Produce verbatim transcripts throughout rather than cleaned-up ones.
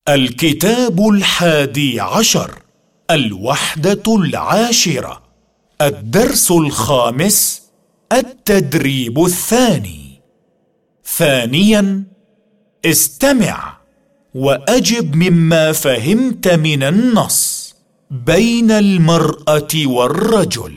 الكتاب الحادي عشر، الوحدة العاشرة، الدرس الخامس، التدريب الثاني. ثانياً، استمع وأجب مما فهمت من النص بين المرأة والرجل.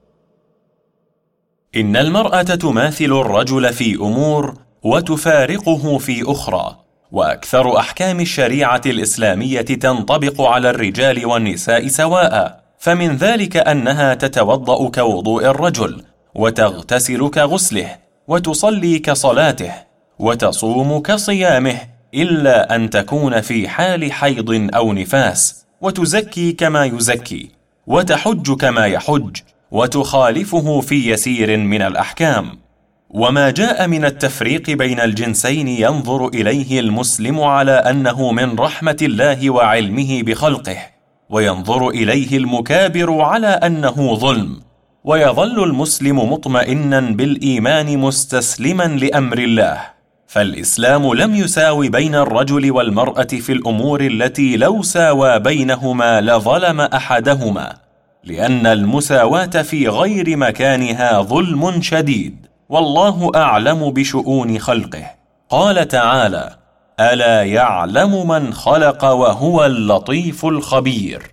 إن المرأة تماثل الرجل في أمور وتفارقه في أخرى، وأكثر أحكام الشريعة الإسلامية تنطبق على الرجال والنساء سواء، فمن ذلك أنها تتوضأ كوضوء الرجل، وتغتسل كغسله، وتصلي كصلاته، وتصوم كصيامه، إلا أن تكون في حال حيض أو نفاس، وتزكي كما يزكي، وتحج كما يحج، وتخالفه في يسير من الأحكام. وما جاء من التفريق بين الجنسين ينظر إليه المسلم على أنه من رحمة الله وعلمه بخلقه، وينظر إليه المكابر على أنه ظلم، ويظل المسلم مطمئنا بالإيمان مستسلما لأمر الله. فالإسلام لم يساو بين الرجل والمرأة في الأمور التي لو ساوى بينهما لظلم أحدهما، لأن المساواة في غير مكانها ظلم شديد، والله أعلم بشؤون خلقه. قال تعالى: ألا يعلم من خلق وهو اللطيف الخبير.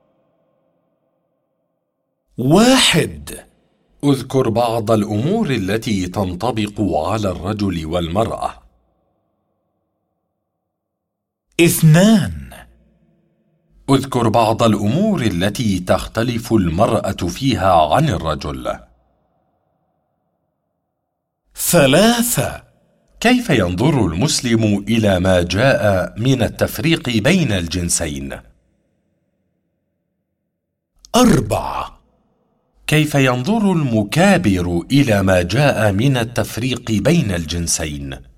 واحد. اذكر بعض الأمور التي تنطبق على الرجل والمرأة. اثنان. اذكر بعض الأمور التي تختلف المرأة فيها عن الرجل. ثلاثة. كيف ينظر المسلم إلى ما جاء من التفريق بين الجنسين؟ أربعة. كيف ينظر المكابر إلى ما جاء من التفريق بين الجنسين؟